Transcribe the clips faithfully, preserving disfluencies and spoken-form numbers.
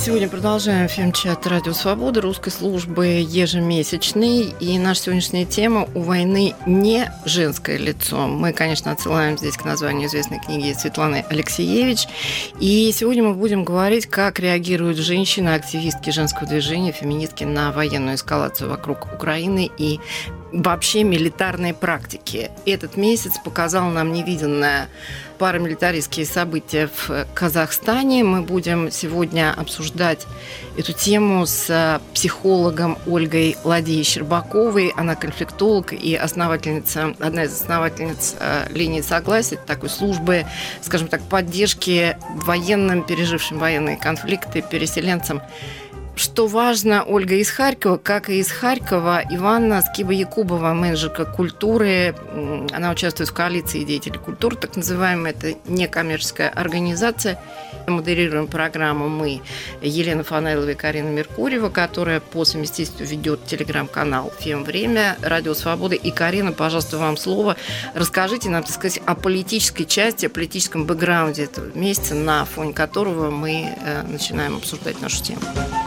Сегодня продолжаем ФМ-чат «Радио Свобода» русской службы ежемесячный. И наша сегодняшняя тема «У войны не женское лицо». Мы, конечно, отсылаем здесь к названию известной книги Светланы Алексеевич. И сегодня мы будем говорить, как реагируют женщины, активистки женского движения, феминистки на военную эскалацию вокруг Украины и вообще милитарной практики. Этот месяц показал нам невиданное парамилитаристские события в Казахстане. Мы будем сегодня обсуждать эту тему с психологом Ольгой Ладьей-Щербаковой. Она конфликтолог и основательница, одна из основательниц линии согласия, такой службы, скажем так, поддержки военным, пережившим военные конфликты, переселенцам. Что важно, Ольга из Харькова, как и из Харькова, Иванна Скиба-Якубова, менеджерка культуры. Она участвует в коалиции деятелей культуры, так называемая, это некоммерческая организация. Модерируем программу мы, Елена Фанайлова и Карина Меркурьева, которая по совместительству ведет телеграм-канал «Фем-время», «Радио Свобода». И, Карина, пожалуйста, вам слово. Расскажите нам, так сказать, о политической части, о политическом бэкграунде этого месяца, на фоне которого мы начинаем обсуждать нашу тему.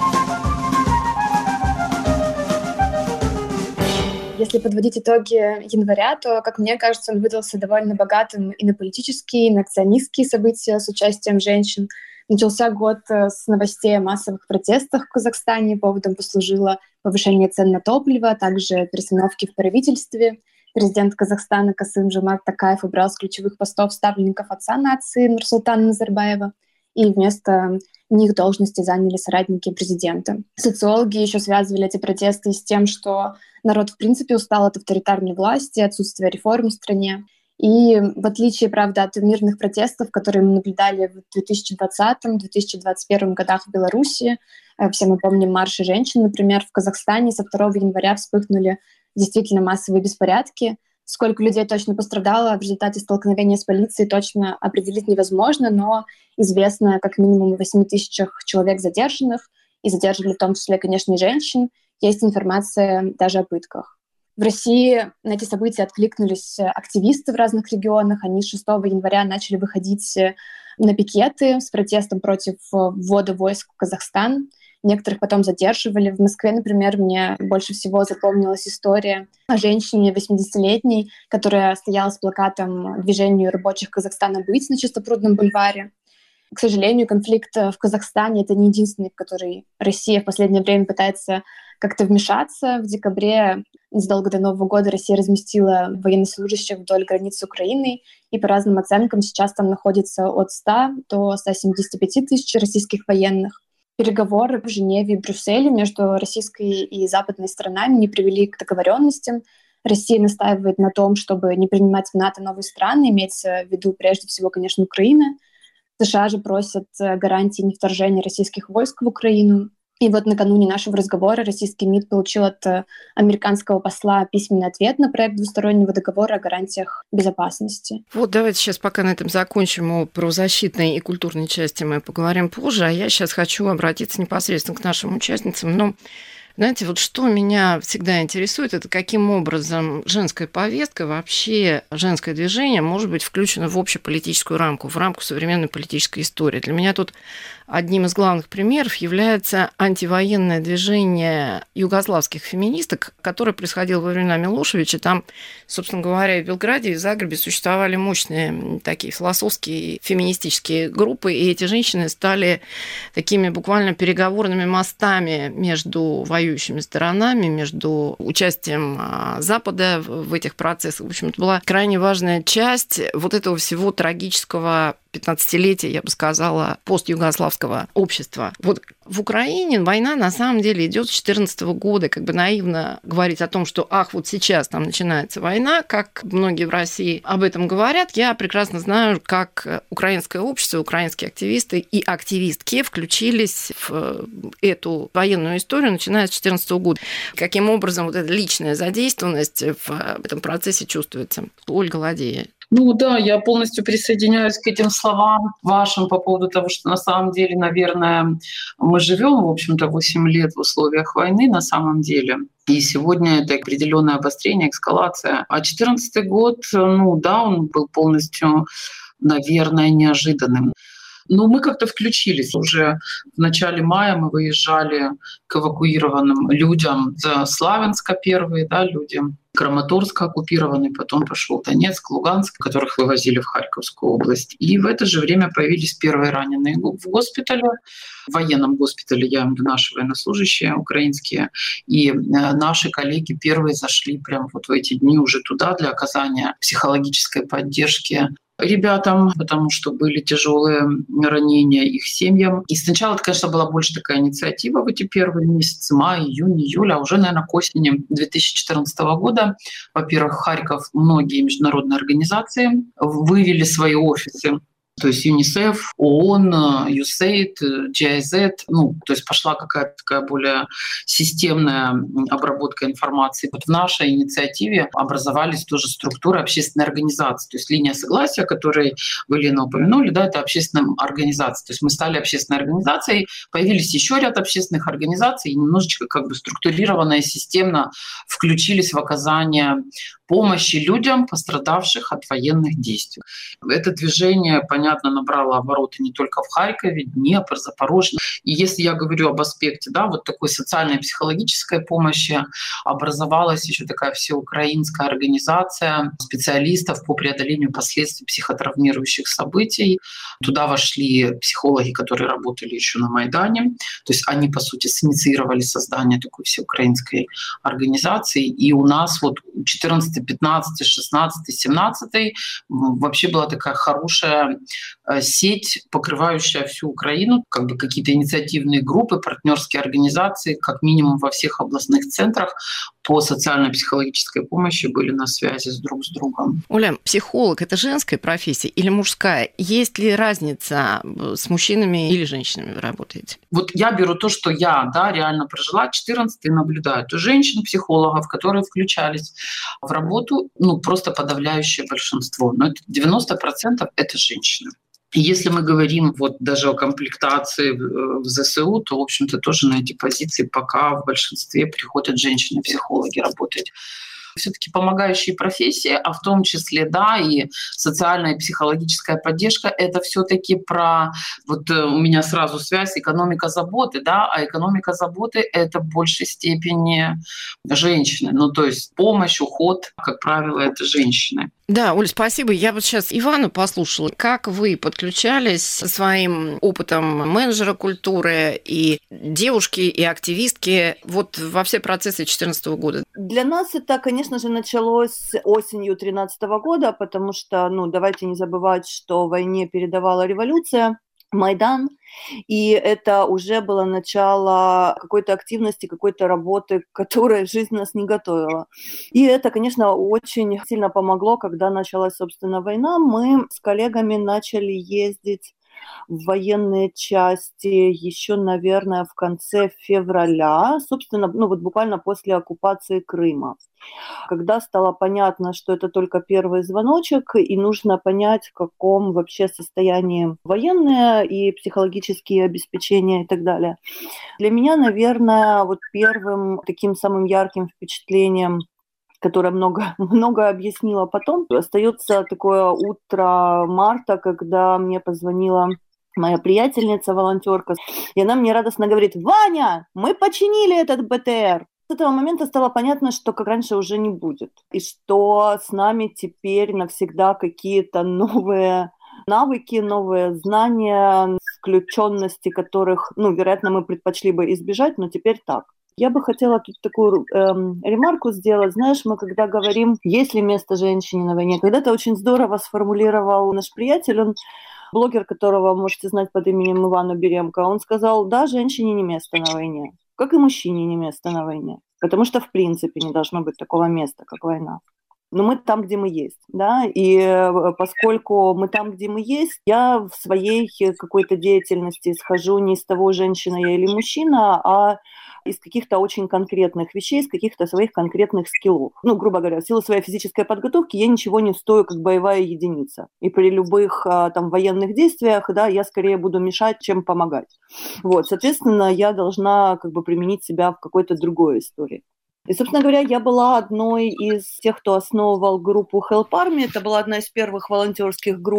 Если подводить итоги января, то, как мне кажется, он выдался довольно богатым и на политические, и на акционистские события с участием женщин. Начался год с новостей о массовых протестах в Казахстане. Поводом послужило повышение цен на топливо, а также перестановки в правительстве. Президент Казахстана Касым-Жомарт Токаев убрал с ключевых постов ставленников отца нации Нурсултана Назарбаева, и вместо них должности заняли соратники президента. Социологи еще связывали эти протесты с тем, что народ в принципе устал от авторитарной власти, отсутствия реформ в стране. И в отличие, правда, от мирных протестов, которые мы наблюдали в две тысячи двадцатом — две тысячи двадцать первом годах в Беларуси, все мы помним марши женщин, например, в Казахстане со второго января вспыхнули действительно массовые беспорядки. Сколько людей точно пострадало в результате столкновения с полицией, точно определить невозможно, но известно как минимум о восьми тысячах человек задержанных, и задерживали в том числе, конечно, и женщин. Есть информация даже о пытках. В России на эти события откликнулись активисты в разных регионах. Они с шестого января начали выходить на пикеты с протестом против ввода войск в Казахстан. Некоторых потом задерживали. В Москве, например, мне больше всего запомнилась история о женщине восьмидесятилетней, которая стояла с плакатом «Движению рабочих Казахстана быть» на Чистопрудном бульваре. К сожалению, конфликт в Казахстане — это не единственный, в который Россия в последнее время пытается как-то вмешаться. В декабре, незадолго до Нового года, Россия разместила военнослужащих вдоль границы с Украиной, и по разным оценкам сейчас там находится от ста до ста семидесяти пяти тысяч российских военных. Переговоры в Женеве и Брюсселе между российской и западной сторонами не привели к договоренностям. Россия настаивает на том, чтобы не принимать в НАТО новые страны, имеется в виду прежде всего, конечно, Украина. США же просят гарантии невторжения российских войск в Украину. И вот накануне нашего разговора российский МИД получил от американского посла письменный ответ на проект двустороннего договора о гарантиях безопасности. Вот давайте сейчас пока на этом закончим. О правозащитной и культурной части мы поговорим позже. А я сейчас хочу обратиться непосредственно к нашим участницам. Но знаете, вот что меня всегда интересует, это каким образом женская повестка, вообще женское движение может быть включено в общеполитическую рамку, в рамку современной политической истории. Для меня тут одним из главных примеров является антивоенное движение югославских феминисток, которое происходило во времена Милошевича. Там, собственно говоря, в Белграде и в Загребе существовали мощные такие философские феминистические группы, и эти женщины стали такими буквально переговорными мостами между воюющими сторонами, между участием Запада в этих процессах. В общем, это была крайне важная часть вот этого всего трагического пятнадцатилетия, я бы сказала, постюгославского общества. Вот в Украине война на самом деле идет с две тысячи четырнадцатого года. Как бы наивно говорить о том, что ах, вот сейчас там начинается война, как многие в России об этом говорят. Я прекрасно знаю, как украинское общество, украинские активисты и активистки включились в эту военную историю, начиная с две тысячи четырнадцатого года. Каким образом вот эта личная задействованность в этом процессе чувствуется? Ольга Ладья. Ну да, я полностью присоединяюсь к этим словам вашим по поводу того, что на самом деле, наверное, мы живем, в общем-то, восемь лет в условиях войны на самом деле. И сегодня это определенное обострение, эскалация. А две тысячи четырнадцатый год, ну да, он был полностью, наверное, неожиданным. Но мы как-то включились. Уже в начале мая мы выезжали к эвакуированным людям за Славянска, первые, да, люди. Краматорск оккупированный, потом пошел Донецк, Луганск, которых вывозили в Харьковскую область. И в это же время появились первые раненые в госпитале, в военном госпитале, я имею в виду наши военнослужащие украинские. И наши коллеги первые зашли прямо вот в эти дни уже туда для оказания психологической поддержки ребятам, потому что были тяжелые ранения их семьям. И сначала это, конечно, была больше такая инициатива в эти первые месяцы, май, июнь, июль, а уже, наверное, к осени две тысячи четырнадцатого года, во-первых, Харьков, многие международные организации вывели свои офисы. То есть ЮНИСЕФ, ООН, ЮСЭЙД, джи ай зет, ну, то есть пошла какая-то такая более системная обработка информации. Вот в нашей инициативе образовались тоже структуры общественной организации. То есть линия согласия, о которой вы, Лена, упомянули, да, это общественная организация. То есть мы стали общественной организацией, появились еще ряд общественных организаций, и немножечко как бы структурированно и системно включились в оказание помощи людям, пострадавших от военных действий. Это движение, понятно, набрало обороты не только в Харькове, Днепр, Запорожье. И если я говорю об аспекте, да, вот такой социальной и психологической помощи, образовалась еще такая всеукраинская организация специалистов по преодолению последствий психотравмирующих событий. Туда вошли психологи, которые работали еще на Майдане. То есть они, по сути, синициировали создание такой всеукраинской организации. И у нас вот четырнадцатый, пятнадцатый, шестнадцатый, семнадцатый вообще была такая хорошая сеть, покрывающая всю Украину, как бы какие-то инициативные группы, партнерские организации, как минимум во всех областных центрах по социально-психологической помощи были на связи с друг с другом. Оля, психолог – это женская профессия или мужская? Есть ли разница, с мужчинами или женщинами вы работаете? Вот я беру то, что я, да, реально прожила, четырнадцать и наблюдаю. То женщин-психологов, которые включались в работу, ну, просто подавляющее большинство. Но это девяносто процентов это женщины. И если мы говорим вот даже о комплектации в ЗСУ, то, в общем-то, тоже на эти позиции пока в большинстве приходят женщины-психологи работать. Все-таки помогающие профессии, а в том числе, да, и социальная и психологическая поддержка, это все-таки про, вот у меня сразу связь, экономика заботы, да, а экономика заботы — это в большей степени женщины. Ну, то есть помощь, уход, как правило, это женщины. Да, Оль, спасибо. Я вот сейчас Ивану послушала. Как вы подключались со своим опытом менеджера культуры и девушки, и активистки вот во все процессы две тысячи четырнадцатого года? Для нас это, конечно же, началось осенью две тысячи тринадцатого года, потому что, ну, давайте не забывать, что войне передавала революция, Майдан, и это уже было начало какой-то активности, какой-то работы, к которой жизнь нас не готовила. И это, конечно, очень сильно помогло, когда началась, собственно, война. Мы с коллегами начали ездить в военные части еще, наверное, в конце февраля, собственно, ну вот буквально после оккупации Крыма. Когда стало понятно, что это только первый звоночек, и нужно понять, в каком вообще состоянии военные и психологические обеспечения и так далее. Для меня, наверное, вот первым таким самым ярким впечатлением, которое много, много объяснила потом, остается такое утро марта, когда мне позвонила моя приятельница, волонтерка, и она мне радостно говорит: «Ваня, мы починили этот бэ тэ эр». С этого момента стало понятно, что как раньше уже не будет, и что с нами теперь навсегда какие-то новые навыки, новые знания, включенности которых, ну, вероятно, мы предпочли бы избежать, но теперь так. Я бы хотела тут такую эм, ремарку сделать. Знаешь, мы когда говорим, есть ли место женщине на войне, когда-то очень здорово сформулировал наш приятель, он блогер, которого вы можете знать под именем Ивана Беремко, он сказал: да, женщине не место на войне, как и мужчине не место на войне, потому что в принципе не должно быть такого места, как война. Но мы там, где мы есть, да, и поскольку мы там, где мы есть, я в своей какой-то деятельности исхожу не из того, женщина я или мужчина, а из каких-то очень конкретных вещей, из каких-то своих конкретных скиллов. Ну, грубо говоря, в силу своей физической подготовки я ничего не стою как боевая единица. И при любых там военных действиях, да, я скорее буду мешать, чем помогать. Вот, соответственно, я должна как бы применить себя в какой-то другой истории. И, собственно говоря, я была одной из тех, кто основывал группу Help Army. Это была одна из первых волонтерских групп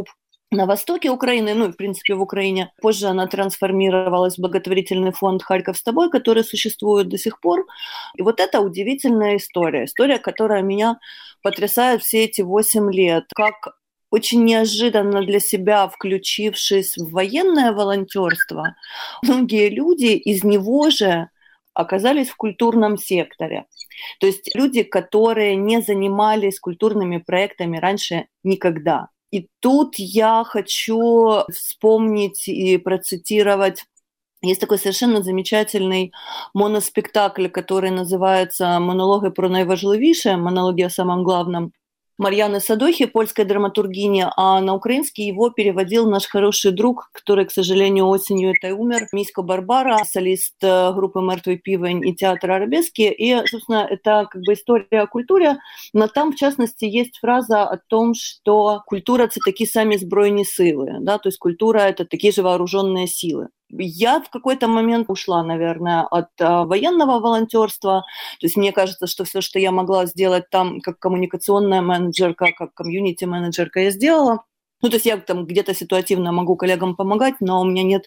на востоке Украины, ну и, в принципе, в Украине. Позже она трансформировалась в благотворительный фонд «Харьков с тобой», который существует до сих пор. И вот это удивительная история. История, которая меня потрясает все эти восемь лет. Как очень неожиданно для себя, включившись в военное волонтерство, многие люди из него же оказались в культурном секторе. То есть люди, которые не занимались культурными проектами раньше никогда. И тут я хочу вспомнить и процитировать. Есть такой совершенно замечательный моноспектакль, который называется «Монологи про найважливіше», монологи о самом главном, Марьяны Садохи, польской драматургини, а на украинский его переводил наш хороший друг, который, к сожалению, осенью этой умер, Мисько Барбара, солист группы «Мертвый пивень» и театра «Арабески». И, собственно, это как бы история о культуре, но там, в частности, есть фраза о том, что культура – это такие сами збройні силы, да, то есть культура – это такие же вооруженные силы. Я в какой-то момент ушла, наверное, от а, военного волонтерства. То есть мне кажется, что все, что я могла сделать там как коммуникационная менеджерка, как комьюнити-менеджерка, я сделала. Ну, то есть я там где-то ситуативно могу коллегам помогать, но у меня нет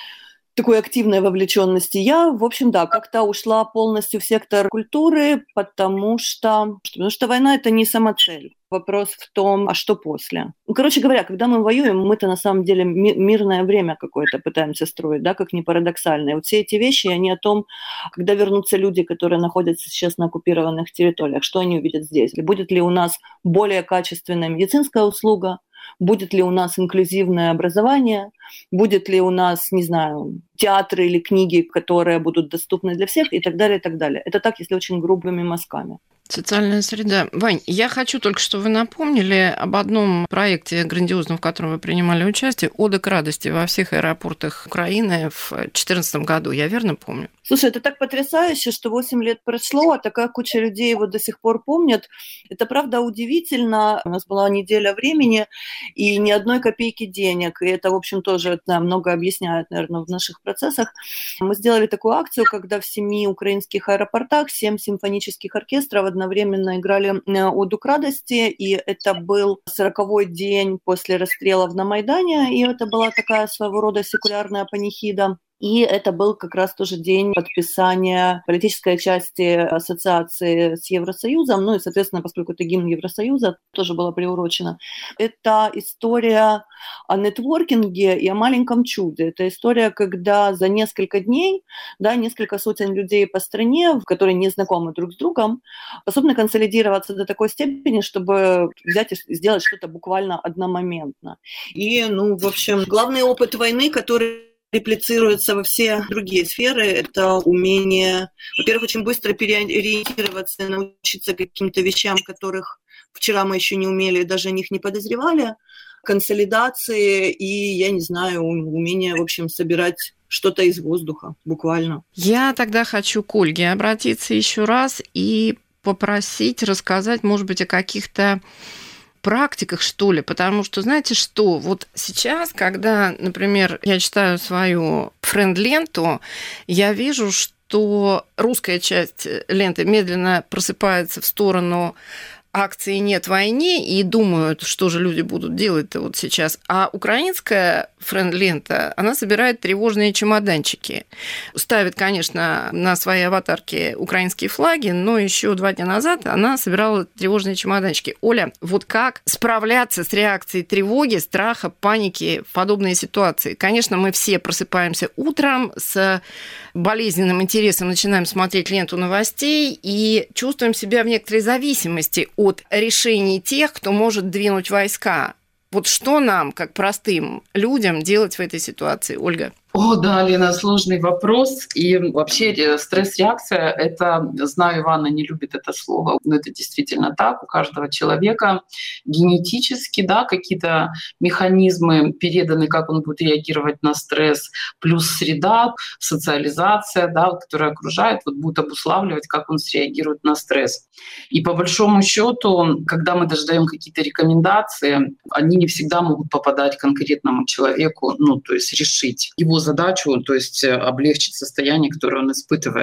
такой активной вовлеченности. Я, в общем, да, как-то ушла полностью в сектор культуры, потому что, потому что война – это не самоцель. Вопрос в том, а что после? Ну, короче говоря, когда мы воюем, мы-то на самом деле ми- мирное время какое-то пытаемся строить, да, как ни парадоксально. И вот все эти вещи, они о том, когда вернутся люди, которые находятся сейчас на оккупированных территориях, что они увидят здесь? Будет ли у нас более качественная медицинская услуга? Будет ли у нас инклюзивное образование? Будет ли у нас, не знаю, театры или книги, которые будут доступны для всех и так далее, и так далее. Это так, если очень грубыми мазками. Социальная среда. Вань, я хочу только, чтобы вы напомнили об одном проекте грандиозном, в котором вы принимали участие, «Ода к радости» во всех аэропортах Украины в две тысячи четырнадцатом году. Я верно помню? Слушай, это так потрясающе, что восемь лет прошло, а такая куча людей его до сих пор помнят. Это правда удивительно. У нас была неделя времени и ни одной копейки денег. И это, в общем, тоже да, много объясняет, наверное, в наших процессах. Мы сделали такую акцию, когда в семи украинских аэропортах семь симфонических оркестров одновременно играли «Оду к радости», и это был сороковой день после расстрелов на Майдане, и это была такая своего рода секулярная панихида. И это был как раз тоже день подписания политической части ассоциации с Евросоюзом. Ну и, соответственно, поскольку это гимн Евросоюза, тоже было приурочено. Это история о нетворкинге и о маленьком чуде. Это история, когда за несколько дней, да, несколько сотен людей по стране, которые не знакомы друг с другом, способны консолидироваться до такой степени, чтобы взять и сделать что-то буквально одномоментно. И, ну, в общем, главный опыт войны, который реплицируется во все другие сферы, это умение, во-первых, очень быстро переориентироваться и научиться каким-то вещам, которых вчера мы еще не умели, даже о них не подозревали, консолидации и, я не знаю, умение, в общем, собирать что-то из воздуха, буквально. Я тогда хочу к Ольге обратиться еще раз и попросить рассказать, может быть, о каких-то практиках, что ли, потому что, знаете что, вот сейчас, когда, например, я читаю свою френд-ленту, я вижу, что русская часть ленты медленно просыпается в сторону акции «Нет войне» и думают, что же люди будут делать-то вот сейчас. А украинская френд-лента, она собирает тревожные чемоданчики. Ставит, конечно, на свои аватарки украинские флаги, но еще два дня назад она собирала тревожные чемоданчики. Оля, вот как справляться с реакцией тревоги, страха, паники в подобные ситуации? Конечно, мы все просыпаемся утром с болезненным интересом, начинаем смотреть ленту новостей и чувствуем себя в некоторой зависимости от решений тех, кто может двинуть войска. Вот что нам, как простым людям, делать в этой ситуации, Ольга? О, да, Лена, сложный вопрос. И вообще стресс-реакция, это, знаю, Ивана не любит это слово, но это действительно так. У каждого человека генетически, да, какие-то механизмы переданы, как он будет реагировать на стресс, плюс среда, социализация, да, которая окружает, вот будет обуславливать, как он среагирует на стресс. И по большому счету, когда мы даже даем какие-то рекомендации, они не всегда могут попадать конкретному человеку, ну, то есть решить его задачу, то есть облегчить состояние, которое он испытывает.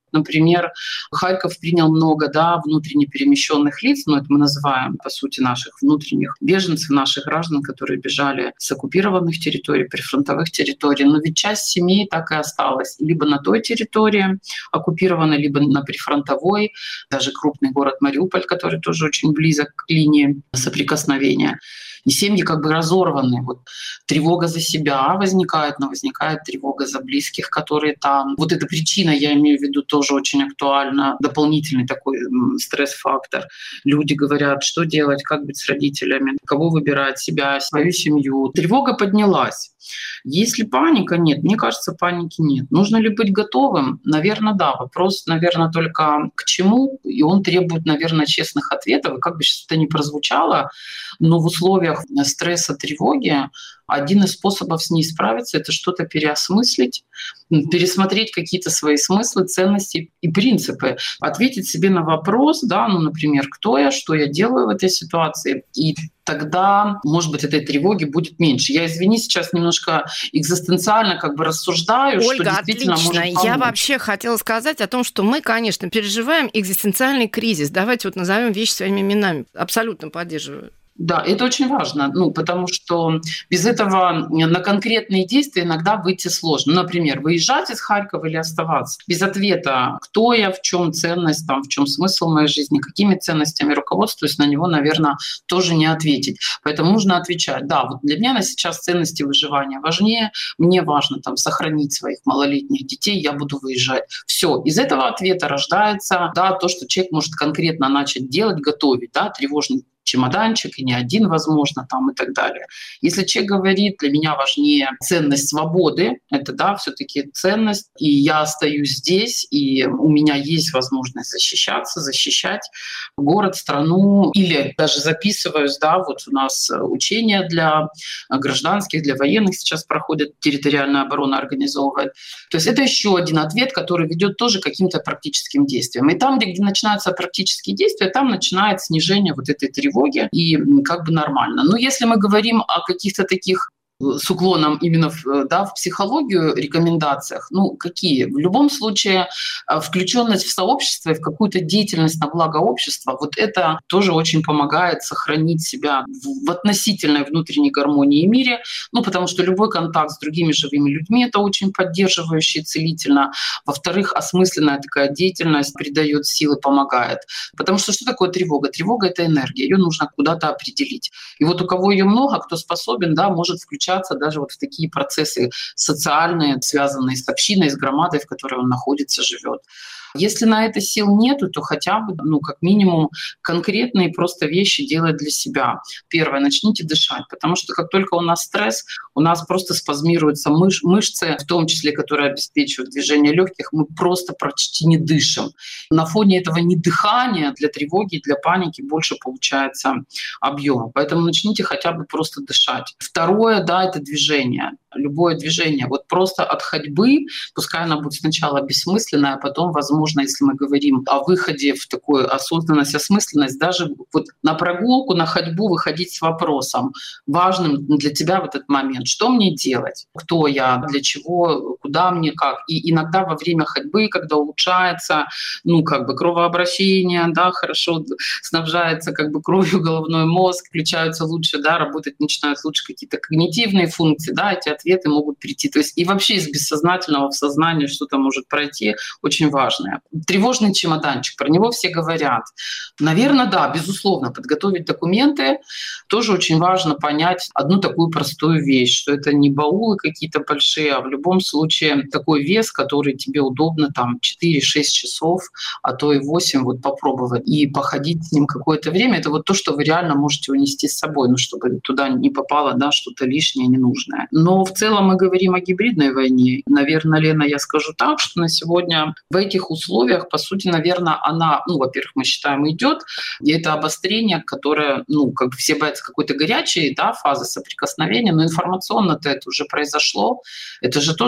Например, Харьков принял много, да, внутренне перемещенных лиц, ну это мы называем, по сути, наших внутренних беженцев, наших граждан, которые бежали с оккупированных территорий, прифронтовых территорий. Но ведь часть семей так и осталась либо на той территории оккупированной, либо на прифронтовой, даже крупный город Мариуполь, который тоже очень близок к линии соприкосновения. И семьи как бы разорваны. Вот тревога за себя возникает, но возникает тревога за близких, которые там. Вот эта причина, я имею в виду, тоже очень актуальна. Дополнительный такой стресс-фактор. Люди говорят, что делать, как быть с родителями, кого выбирать, себя, свою семью. Тревога поднялась. Есть ли паника? Нет. Мне кажется, паники нет. Нужно ли быть готовым? Наверное, да. Вопрос, наверное, только к чему. И он требует, наверное, честных ответов. И как бы сейчас это ни прозвучало, но в условиях стресса, тревоги один из способов с ней справиться — это что-то переосмыслить, пересмотреть какие-то свои смыслы, ценности и принципы, ответить себе на вопрос, да, ну, например, кто я, что я делаю в этой ситуации, и тогда, может быть, этой тревоги будет меньше. Я, извини, сейчас немножко экзистенциально как бы рассуждаю, Ольга, что действительно отлично. может помочь. Я вообще хотела сказать о том, что мы, конечно, переживаем экзистенциальный кризис. Давайте вот назовем вещи своими именами. Абсолютно поддерживаю. Да, это очень важно, ну, потому что без этого на конкретные действия иногда выйти сложно. Например, выезжать из Харькова или оставаться. Без ответа, кто я, в чем ценность, там, в чем смысл моей жизни, какими ценностями руководствуюсь, на него, наверное, тоже не ответить. Поэтому нужно отвечать. Да, вот для меня на сейчас ценности выживания важнее. Мне важно там сохранить своих малолетних детей, я буду выезжать. Все. Из этого ответа рождается, да, то, что человек может конкретно начать делать, готовить, да, тревожный чемоданчик, и не один, возможно, там и так далее. Если человек говорит, для меня важнее ценность свободы, это, да, все-таки ценность, и я остаюсь здесь, и у меня есть возможность защищаться, защищать город, страну, или даже записываюсь, да, вот у нас учения для гражданских, для военных сейчас проходят, территориальная оборона организовывает. То есть это еще один ответ, который ведет тоже к каким-то практическим действиям. И там, где, где начинаются практические действия, там начинает снижение вот этой тревоги, и как бы нормально. Но если мы говорим о каких-то таких с уклоном именно в, да, в психологию рекомендациях, ну какие? В любом случае включенность в сообщество и в какую-то деятельность на благо общества, вот это тоже очень помогает сохранить себя в, в относительной внутренней гармонии и мире, ну потому что любой контакт с другими живыми людьми — это очень поддерживающе и целительно. Во-вторых, осмысленная такая деятельность придает силы, помогает. Потому что что такое тревога? Тревога — это энергия, ее нужно куда-то определить. И вот у кого ее много, кто способен, да, может включать даже вот в такие процессы социальные, связанные с общиной, с громадой, в которой он находится, живет. Если на это сил нету, то хотя бы, ну, как минимум, конкретные просто вещи делать для себя. Первое, начните дышать, потому что как только у нас стресс, у нас просто спазмируются мыш- мышцы, в том числе, которые обеспечивают движение легких, мы просто почти не дышим. На фоне этого недыхания для тревоги, для паники больше получается объема. Поэтому начните хотя бы просто дышать. Второе, да, это движение. Любое движение. Вот просто от ходьбы, пускай она будет сначала бессмысленная, а потом, возможно, если мы говорим о выходе в такую осознанность, осмысленность, даже вот на прогулку, на ходьбу выходить с вопросом, важным для тебя в этот момент, что мне делать, кто я, для чего, куда мне, как. И иногда во время ходьбы, когда улучшается, ну, как бы кровообращение, да, хорошо снабжается как бы кровью головной мозг, включаются лучше, да, работать начинают лучше какие-то когнитивные функции, да, эти ответы могут прийти. То есть и вообще из бессознательного в сознание что-то может пройти, очень важное. Тревожный чемоданчик, про него все говорят. Наверное, да, безусловно, подготовить документы. Тоже очень важно понять одну такую простую вещь, что это не баулы какие-то большие, а в любом случае такой вес, который тебе удобно там четыре-шесть часов, а то и восемь вот попробовать и походить с ним какое-то время. Это вот то, что вы реально можете унести с собой, ну, чтобы туда не попало, да, что-то лишнее, ненужное. Но в целом мы говорим о гибридной войне. Наверное, Лена, я скажу так, что на сегодня в этих условиях, по сути, наверное, она, ну, во-первых, мы считаем, идет, и это обострение, которое, ну, как бы все боятся какой-то горячей, да, фазы соприкосновения, но информационно-то это уже произошло. Это же тоже удар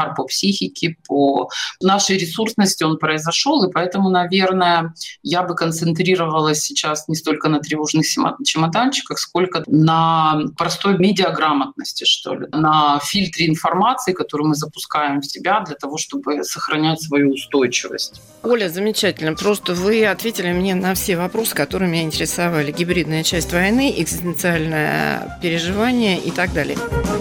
удар по психике, по нашей ресурсности он произошел, и поэтому, наверное, я бы концентрировалась сейчас не столько на тревожных чемоданчиках, сколько на простой медиаграмотности, что ли, на фильтре информации, которую мы запускаем в себя для того, чтобы сохранять свою устойчивость. Оля, замечательно. Просто вы ответили мне на все вопросы, которые меня интересовали. Гибридная часть войны, экзистенциальное переживание и так далее.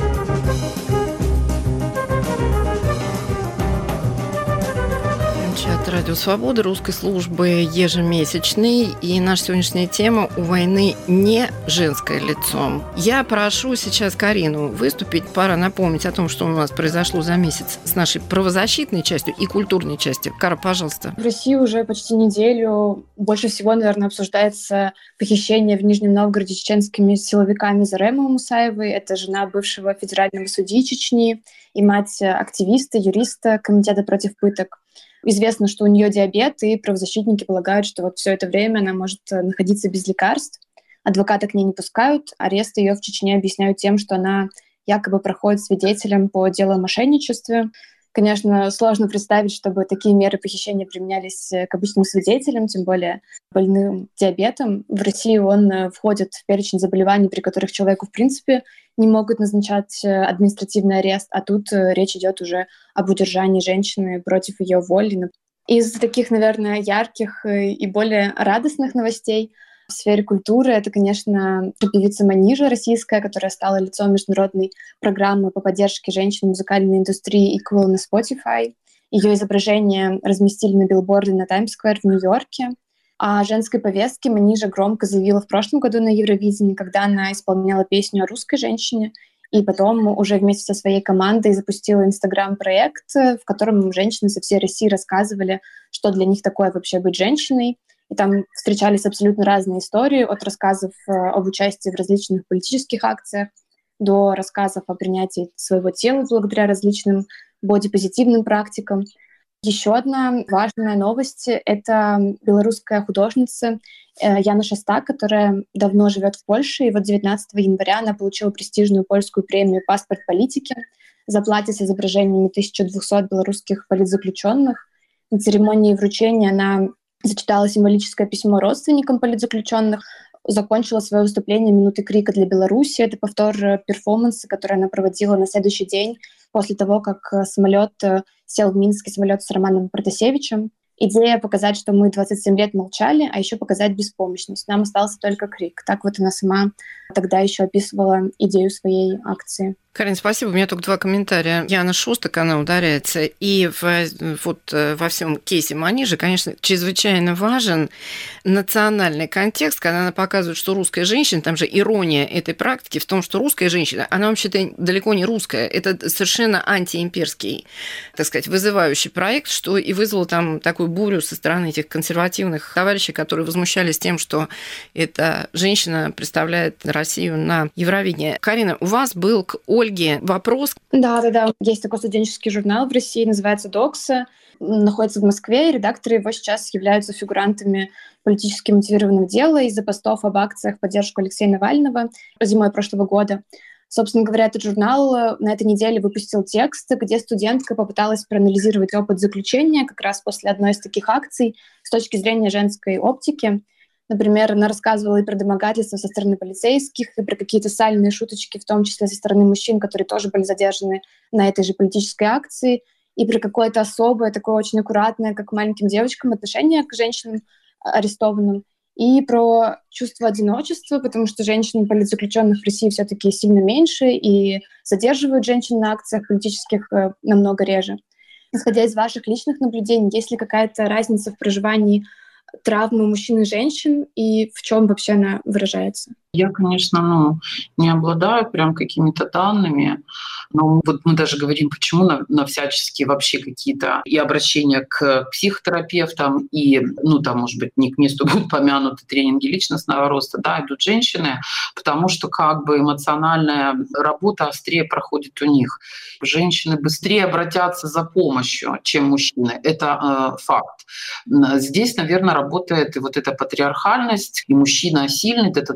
Чат «Радио Свобода» русской службы ежемесячный. И наша сегодняшняя тема «У войны не женское лицо». Я прошу сейчас Карину выступить. Пора напомнить о том, что у нас произошло за месяц с нашей правозащитной частью и культурной частью. Кара, пожалуйста. В России уже почти неделю больше всего, наверное, обсуждается похищение в Нижнем Новгороде чеченскими силовиками Заремы Мусаевой. Это жена бывшего федерального судьи Чечни и мать активиста, юриста Комитета против пыток. Известно, что у нее диабет, и правозащитники полагают, что вот все это время она может находиться без лекарств. Адвокаты к ней не пускают. Арест ее в Чечне объясняют тем, что она якобы проходит свидетелем по делу о мошенничестве. Конечно, сложно представить, чтобы такие меры похищения применялись к обычным свидетелям, тем более больным диабетом. В России он входит в перечень заболеваний, при которых человеку, в принципе, не могут назначать административный арест, а тут речь идет уже об удержании женщины против ее воли. Из таких, наверное, ярких и более радостных новостей в сфере культуры это, конечно, певица Манижа российская, которая стала лицом международной программы по поддержке женщин в музыкальной индустрии Equal на Spotify. Ее изображение разместили на билборде на Таймс-сквер в Нью-Йорке. О женской повестке Манижа громко заявила в прошлом году на Евровидении, когда она исполняла песню о русской женщине, и потом уже вместе со своей командой запустила Инстаграм-проект, в котором женщины со всей России рассказывали, что для них такое вообще быть женщиной. И там встречались абсолютно разные истории, от рассказов об участии в различных политических акциях до рассказов о принятии своего тела благодаря различным бодипозитивным практикам. Еще одна важная новость — это белорусская художница Яна Шастак, которая давно живет в Польше, и вот девятнадцатого января она получила престижную польскую премию «Паспорт политики» за платье с изображениями тысячи двухсот белорусских политзаключенных. На церемонии вручения она зачитала символическое письмо родственникам политзаключенных, закончила свое выступление «Минуты крика для Беларуси». Это повтор перформанса, который она проводила на следующий день после того, как самолет сел в Минске, самолет с Романом Протасевичем. Идея показать, что мы двадцать семь лет молчали, а еще показать беспомощность. Нам остался только крик. Так вот она сама тогда еще описывала идею своей акции. Карин, спасибо. У меня только два комментария. Яна Шостак, она ударяется. И в, вот во всем кейсе Манижи, конечно, чрезвычайно важен национальный контекст, когда она показывает, что русская женщина, там же ирония этой практики в том, что русская женщина, она вообще-то далеко не русская. Это совершенно антиимперский, так сказать, вызывающий проект, что и вызвало там такую бурю со стороны этих консервативных товарищей, которые возмущались тем, что эта женщина представляет Россию на Евровидении. Карина, у вас был к Оле Ольге вопрос. Да, да, да. Есть такой студенческий журнал в России, называется «Докса». Находится в Москве, и редакторы его сейчас являются фигурантами политически мотивированного дела из-за постов об акциях в поддержку Алексея Навального зимой прошлого года. Собственно говоря, этот журнал на этой неделе выпустил текст, где студентка попыталась проанализировать опыт заключения как раз после одной из таких акций с точки зрения женской оптики. Например, она рассказывала и про домогательства со стороны полицейских, и про какие-то сальные шуточки, в том числе со стороны мужчин, которые тоже были задержаны на этой же политической акции, и про какое-то особое, такое очень аккуратное, как к маленьким девочкам, отношение к женщинам арестованным, и про чувство одиночества, потому что женщин политзаключенных в России все-таки сильно меньше, и задерживают женщин на акциях политических намного реже. Исходя из ваших личных наблюдений, есть ли какая-то разница в проживании травмы мужчин и женщин, и в чем вообще она выражается? Я, конечно, ну, не обладаю прям какими-то данными, но вот мы даже говорим, почему на, на всяческие вообще какие-то и обращения к психотерапевтам, и, ну, там, может быть, не к месту будут помянуты тренинги личностного роста, да, идут женщины, потому что как бы эмоциональная работа острее проходит у них. Женщины быстрее обратятся за помощью, чем мужчины. Это э, факт. Здесь, наверное, работает и вот эта патриархальность, и мужчина сильный — это тот, который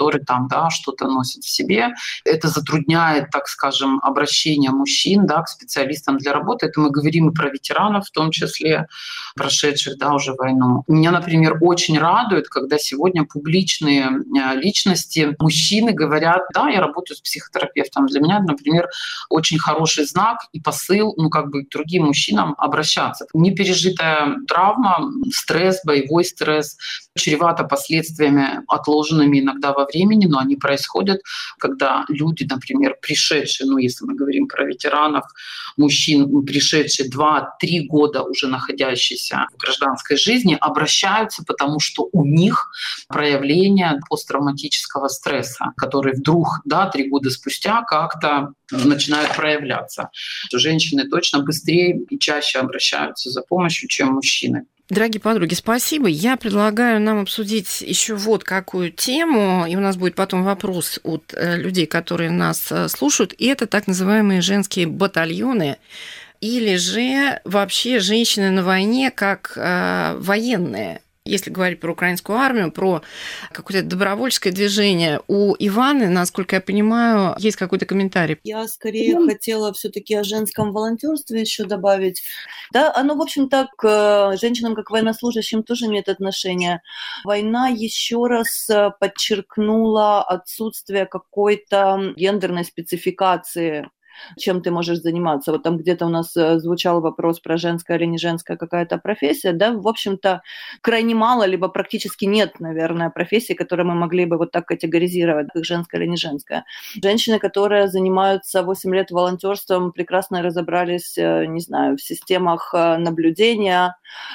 который там, да, что-то носит в себе. Это затрудняет, так скажем, обращение мужчин, да, к специалистам для работы. Это мы говорим и про ветеранов, в том числе прошедших, да, уже войну. Меня, например, очень радует, когда сегодня публичные личности, мужчины говорят: да, я работаю с психотерапевтом. Для меня, например, очень хороший знак и посыл, ну, как бы к другим мужчинам обращаться. Непережитая травма, стресс, боевой стресс чревато последствиями, отложенными иногда во времени, но они происходят, когда люди, например, пришедшие, ну, если мы говорим про ветеранов, мужчин, пришедшие два-три года уже находящиеся в гражданской жизни, обращаются, потому что у них проявление посттравматического стресса, который вдруг, да, три года спустя как-то начинают проявляться. Женщины точно быстрее и чаще обращаются за помощью, чем мужчины. Дорогие подруги, спасибо. Я предлагаю нам обсудить еще вот какую тему, и у нас будет потом вопрос от людей, которые нас слушают, и это так называемые женские батальоны, или же вообще женщины на войне как э, военные. Если говорить про украинскую армию, про какое-то добровольческое движение, у Иваны, насколько я понимаю, есть какой-то комментарий. Я скорее mm-hmm. хотела все-таки о женском волонтерстве еще добавить. Да, оно, в общем-то, к женщинам, как военнослужащим, тоже имеет отношение. Война еще раз подчеркнула отсутствие какой-то гендерной спецификации, чем ты можешь заниматься. Вот там где-то у нас звучал вопрос про женская или не женская какая-то профессия, да, в общем-то, крайне мало, либо практически нет, наверное, профессий, которые мы могли бы вот так категоризировать, как женская или не женская. Женщины, которые занимаются восемь лет волонтерством, прекрасно разобрались, не знаю, в системах наблюдения,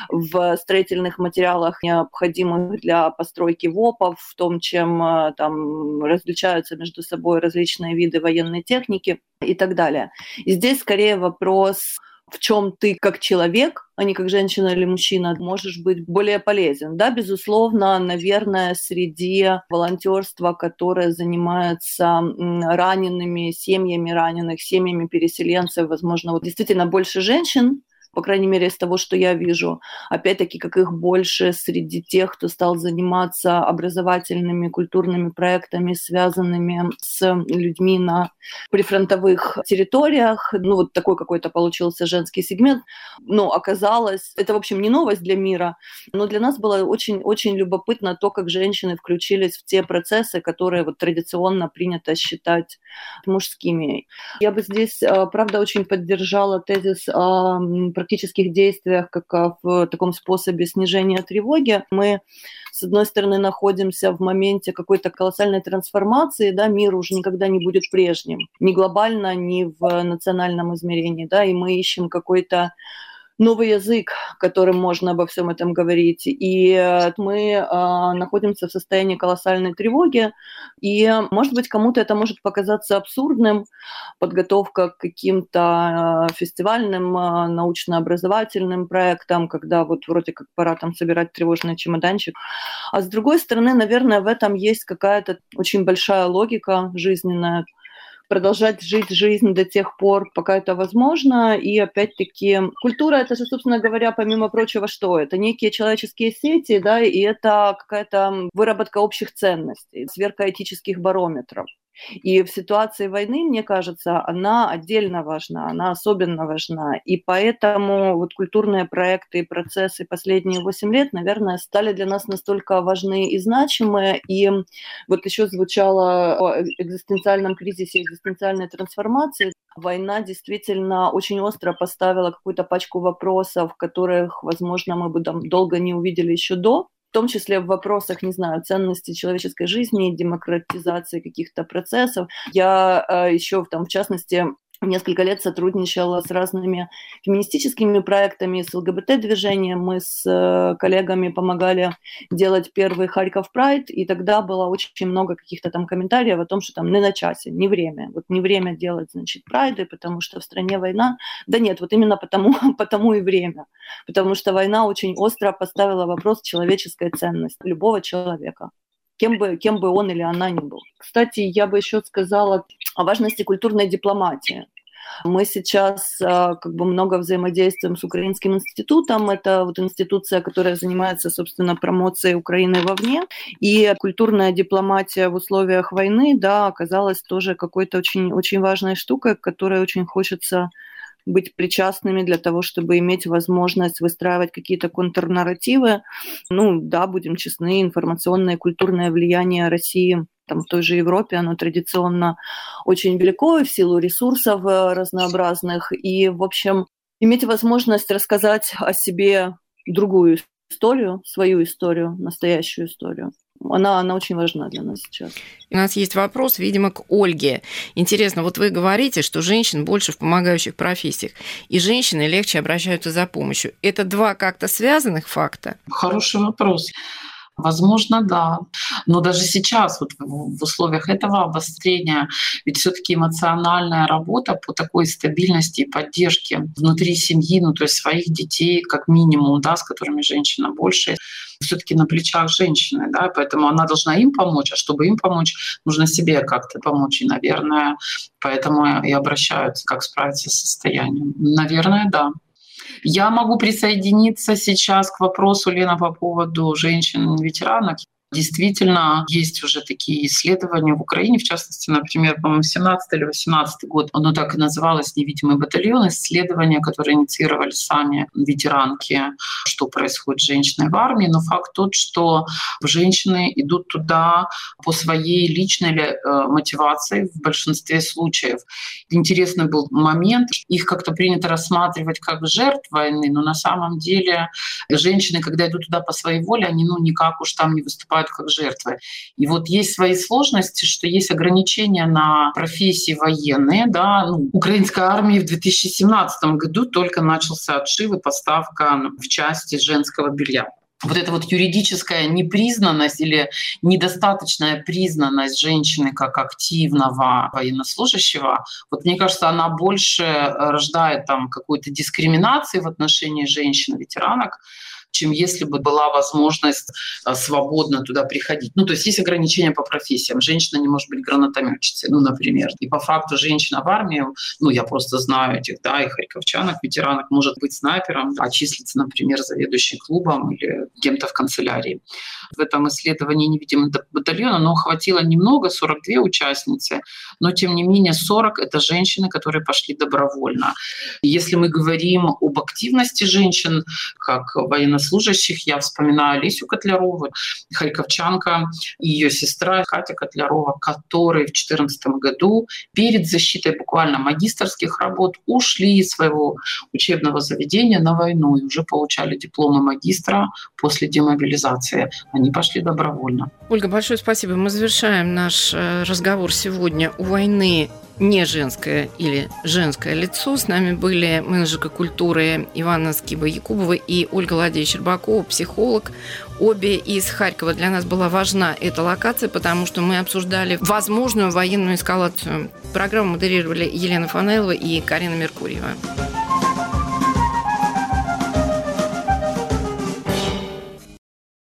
в строительных материалах, необходимых для постройки ВОПов, в том, чем там различаются между собой различные виды военной техники и так далее. И здесь скорее вопрос, в чем ты как человек, а не как женщина или мужчина, можешь быть более полезен. Да, безусловно, наверное, среди волонтерства, которое занимается ранеными, семьями раненых, семьями переселенцев, возможно, вот действительно больше женщин, по крайней мере, из того, что я вижу. Опять-таки, как их больше среди тех, кто стал заниматься образовательными, культурными проектами, связанными с людьми на прифронтовых территориях. Ну, вот такой какой-то получился женский сегмент. Но оказалось, это, в общем, не новость для мира, но для нас было очень-очень любопытно то, как женщины включились в те процессы, которые вот традиционно принято считать мужскими. Я бы здесь, правда, очень поддержала тезис практических действиях, как в таком способе снижения тревоги. Мы, с одной стороны, находимся в моменте какой-то колоссальной трансформации, да, мир уже никогда не будет прежним, ни глобально, ни в национальном измерении, да, и мы ищем какой-то новый язык, которым можно обо всем этом говорить. И мы э, находимся в состоянии колоссальной тревоги. И, может быть, кому-то это может показаться абсурдным. Подготовка к каким-то э, фестивальным, э, научно-образовательным проектам, когда вот вроде как пора там собирать тревожный чемоданчик. А с другой стороны, наверное, в этом есть какая-то очень большая логика жизненная. Продолжать жить жизнь до тех пор, пока это возможно. И опять-таки культура — это же, собственно говоря, помимо прочего, что? Это некие человеческие сети, да, и это какая-то выработка общих ценностей, сверка этических барометров. И в ситуации войны, мне кажется, она отдельно важна, она особенно важна. И поэтому вот культурные проекты и процессы последние восемь лет, наверное, стали для нас настолько важны и значимы. И вот еще звучало о экзистенциальном кризисе, экзистенциальной трансформации. Война действительно очень остро поставила какую-то пачку вопросов, которых, возможно, мы бы там долго не увидели еще до. В том числе в вопросах, не знаю, ценности человеческой жизни, демократизации каких-то процессов. Я э, еще, там, в частности, несколько лет сотрудничала с разными феминистическими проектами, с ЛГБТ-движением. Мы с коллегами помогали делать первый Харьков Прайд, и тогда было очень много каких-то там комментариев о том, что там не на часе, не время. Вот не время делать, значит, прайды, потому что в стране война. Да нет, вот именно потому, потому и время. Потому что война очень остро поставила вопрос человеческой ценности любого человека. Кем бы, кем бы он или она ни был. Кстати, я бы еще сказала о важности культурной дипломатии. Мы сейчас как бы много взаимодействуем с Украинским институтом. Это вот институция, которая занимается, собственно, промоцией Украины вовне. И культурная дипломатия в условиях войны, да, оказалась тоже какой-то очень, очень важной штукой, к которой очень хочется быть причастными для того, чтобы иметь возможность выстраивать какие-то контрнарративы. Ну да, будем честны, информационное и культурное влияние России там, в той же Европе, оно традиционно очень велико в силу ресурсов разнообразных. И, в общем, иметь возможность рассказать о себе другую историю, свою историю, настоящую историю. Она, она очень важна для нас сейчас. У нас есть вопрос, видимо, к Ольге. Интересно, вот вы говорите, что женщин больше в помогающих профессиях, и женщины легче обращаются за помощью. Это два как-то связанных факта? Хороший вопрос. Возможно, да. Но даже сейчас, вот в условиях этого обострения, ведь все-таки эмоциональная работа по такой стабильности и поддержке внутри семьи, ну то есть своих детей, как минимум, да, с которыми женщина больше, все-таки на плечах женщины, да, поэтому она должна им помочь, а чтобы им помочь, нужно себе как-то помочь, и, наверное, поэтому и обращаются, как справиться с состоянием. Наверное, да. Я могу присоединиться сейчас к вопросу, Лена, по поводу женщин-ветеранок. Действительно, есть уже такие исследования в Украине, в частности, например, по-моему, семнадцатый или восемнадцатый год, оно так и называлось «Невидимый батальон», исследования, которые инициировали сами ветеранки, что происходит с женщиной в армии. Но факт тот, что женщины идут туда по своей личной мотивации в большинстве случаев. Интересный был момент, их как-то принято рассматривать как жертв войны, но на самом деле женщины, когда идут туда по своей воле, они ну никак уж там не выступают как жертвы. И вот есть свои сложности, что есть ограничения на профессии военные. Да? Ну, украинской армии в две тысячи семнадцатом году только начался отшив и поставка в части женского белья. Вот эта вот юридическая непризнанность или недостаточная признанность женщины как активного военнослужащего, вот мне кажется, она больше рождает там какую-то дискриминацию в отношении женщин-ветеранок, чем если бы была возможность свободно туда приходить. Ну, то есть есть ограничения по профессиям. Женщина не может быть гранатометчицей, ну, например. И по факту женщина в армии, ну, я просто знаю этих, да, и харьковчанок, ветеранок, может быть снайпером, а числиться, например, заведующим клубом или кем-то в канцелярии. В этом исследовании «Невидимый батальон» оно охватило немного, сорок две участницы, но, тем не менее, сорок — это женщины, которые пошли добровольно. Если мы говорим об активности женщин, как военнослужащих, служащих, я вспоминаю Олесю Котлярову, харьковчанка, и ее сестра Катя Котлярова, которые в две тысячи четырнадцатом году перед защитой буквально магистерских работ ушли из своего учебного заведения на войну и уже получали дипломы магистра после демобилизации. Они пошли добровольно. Ольга, большое спасибо. Мы завершаем наш разговор сегодня. У войны не женское или женское лицо. С нами были менеджерка культуры Ивана Скиба-Якубова и Ольга Ладея-Щербакова, психолог. Обе из Харькова. Для нас была важна эта локация, потому что мы обсуждали возможную военную эскалацию. Программу модерировали Елена Фанайлова и Карина Меркурьева.